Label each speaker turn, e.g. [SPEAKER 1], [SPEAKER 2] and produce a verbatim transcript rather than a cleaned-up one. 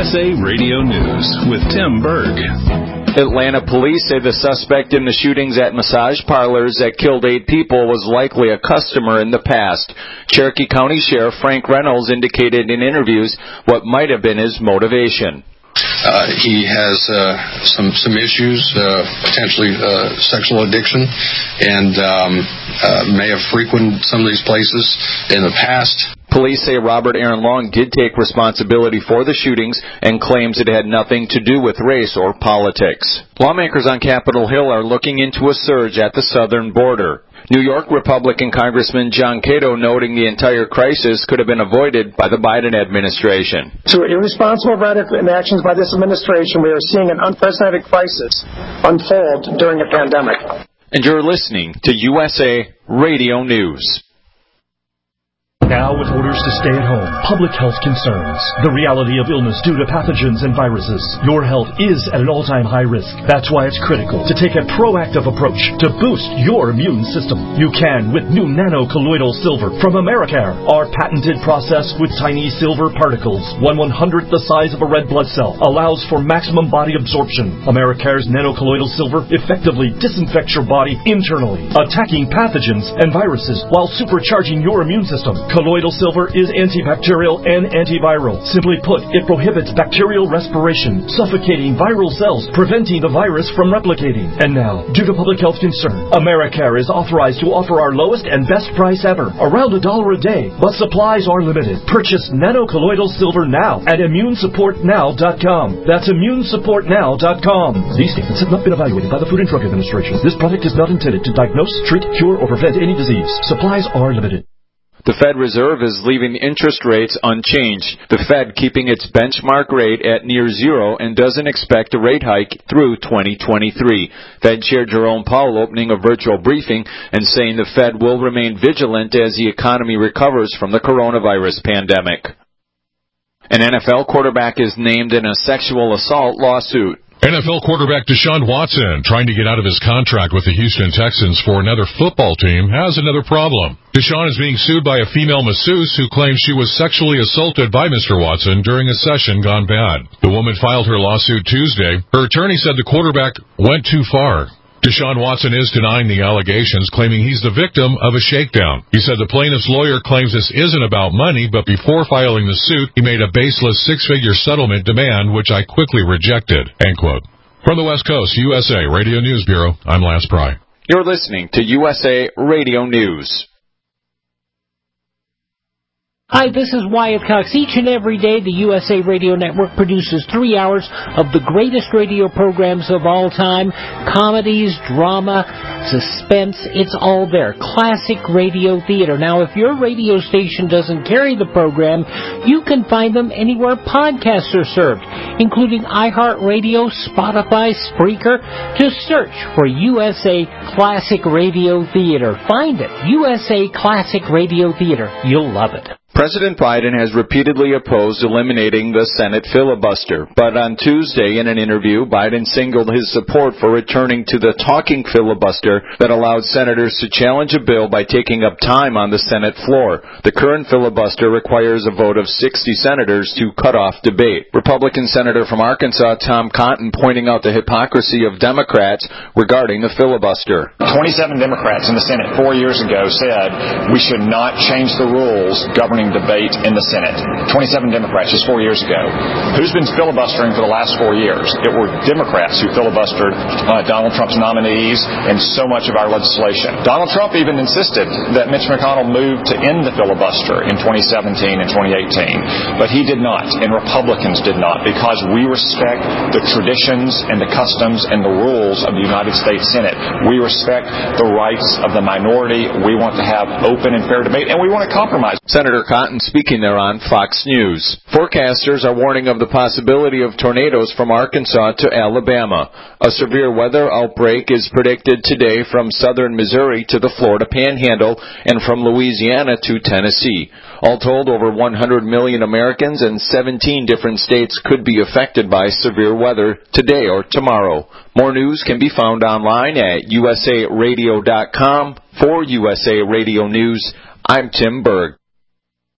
[SPEAKER 1] S A Radio News with Tim Berg.
[SPEAKER 2] Atlanta police say the suspect in the shootings at massage parlors that killed eight people was likely a customer in the past. Cherokee County Sheriff Frank Reynolds indicated in interviews what might have been his motivation.
[SPEAKER 3] Uh, he has uh, some some issues, uh, potentially uh, sexual addiction, and um, uh, may have frequented some of these places in the past.
[SPEAKER 2] Police say Robert Aaron Long did take responsibility for the shootings and claims it had nothing to do with race or politics. Lawmakers on Capitol Hill are looking into a surge at the southern border. New York Republican Congressman John Cato noting the entire crisis could have been avoided by the Biden administration.
[SPEAKER 4] Through irresponsible rhetoric and actions by this administration, we are seeing an unprecedented crisis unfold during a pandemic.
[SPEAKER 2] And you're listening to U S A Radio News.
[SPEAKER 5] Now with orders to stay at home, public health concerns, the reality of illness due to pathogens and viruses, your health is at an all-time high risk. That's why it's critical to take a proactive approach to boost your immune system. You can with new nano-colloidal silver from Americare. Our patented process with tiny silver particles, one one-hundredth the size of a red blood cell, allows for maximum body absorption. Americare's nano-colloidal silver effectively disinfects your body internally, attacking pathogens and viruses while supercharging your immune system. Colloidal silver is antibacterial and antiviral. Simply put, it prohibits bacterial respiration, suffocating viral cells, preventing the virus from replicating. And now, due to public health concern, Americare is authorized to offer our lowest and best price ever, around a dollar a day. But supplies are limited. Purchase nano-colloidal silver now at immune support now dot com. That's immune support now dot com. These statements have not been evaluated by the Food and Drug Administration. This product is not intended to diagnose, treat, cure, or prevent any disease. Supplies are limited.
[SPEAKER 2] The Fed Reserve is leaving interest rates unchanged, the Fed keeping its benchmark rate at near zero and doesn't expect a rate hike through twenty twenty-three. Fed Chair Jerome Powell opening a virtual briefing and saying the Fed will remain vigilant as the economy recovers from the coronavirus pandemic. An N F L quarterback is named in a sexual assault lawsuit.
[SPEAKER 6] N F L quarterback Deshaun Watson, trying to get out of his contract with the Houston Texans for another football team, has another problem. Deshaun is being sued by a female masseuse who claims she was sexually assaulted by Mister Watson during a session gone bad. The woman filed her lawsuit Tuesday. Her attorney said the quarterback went too far. Deshaun Watson is denying the allegations, claiming he's the victim of a shakedown. He said the plaintiff's lawyer claims this isn't about money, but before filing the suit, he made a baseless six-figure settlement demand, which I quickly rejected. End quote. From the West Coast, U S A Radio News Bureau, I'm Lance Pry.
[SPEAKER 2] You're listening to U S A Radio News.
[SPEAKER 7] Hi, this is Wyatt Cox. Each and every day, the U S A Radio Network produces three hours of the greatest radio programs of all time. Comedies, drama, suspense, it's all there. Classic radio theater. Now, if your radio station doesn't carry the program, you can find them anywhere podcasts are served, including iHeartRadio, Spotify, Spreaker. Just search for U S A Classic Radio Theater. Find it. U S A Classic Radio Theater. You'll love it.
[SPEAKER 2] President Biden has repeatedly opposed eliminating the Senate filibuster, but on Tuesday in an interview, Biden signaled his support for returning to the talking filibuster that allowed senators to challenge a bill by taking up time on the Senate floor. The current filibuster requires a vote of sixty senators to cut off debate. Republican Senator from Arkansas Tom Cotton pointing out the hypocrisy of Democrats regarding the filibuster.
[SPEAKER 8] twenty-seven Democrats in the Senate four years ago said we should not change the rules governing debate in the Senate. twenty-seven Democrats just four years ago. Who's been filibustering for the last four years? It were Democrats who filibustered uh, Donald Trump's nominees and so much of our legislation. Donald Trump even insisted that Mitch McConnell move to end the filibuster in twenty seventeen and twenty eighteen. But he did not, and Republicans did not, because we respect the traditions and the customs and the rules of the United States Senate. We respect the rights of the minority. We want to have open and fair debate, and we want to compromise.
[SPEAKER 2] Senator Cotton speaking there on Fox News. Forecasters are warning of the possibility of tornadoes from Arkansas to Alabama. A severe weather outbreak is predicted today from southern Missouri to the Florida Panhandle and from Louisiana to Tennessee. All told, over one hundred million Americans and seventeen different states could be affected by severe weather today or tomorrow. More news can be found online at U S A radio dot com. For U S A Radio News, I'm Tim Berg.